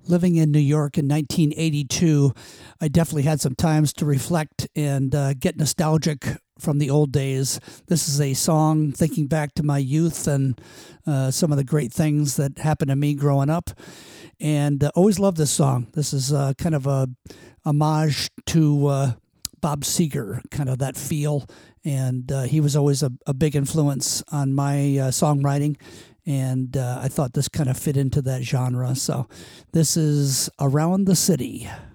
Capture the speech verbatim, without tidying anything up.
Living in New York in nineteen eighty-two, I definitely had some times to reflect and uh, get nostalgic from the old days. This is a song thinking back to my youth and uh, some of the great things that happened to me growing up. And uh, always loved this song. This is uh, kind of a homage to uh, Bob Seger, kind of that feel. And uh, he was always a, a big influence on my uh, songwriting. And uh, I thought this kind of fit into that genre. So this is Around the City.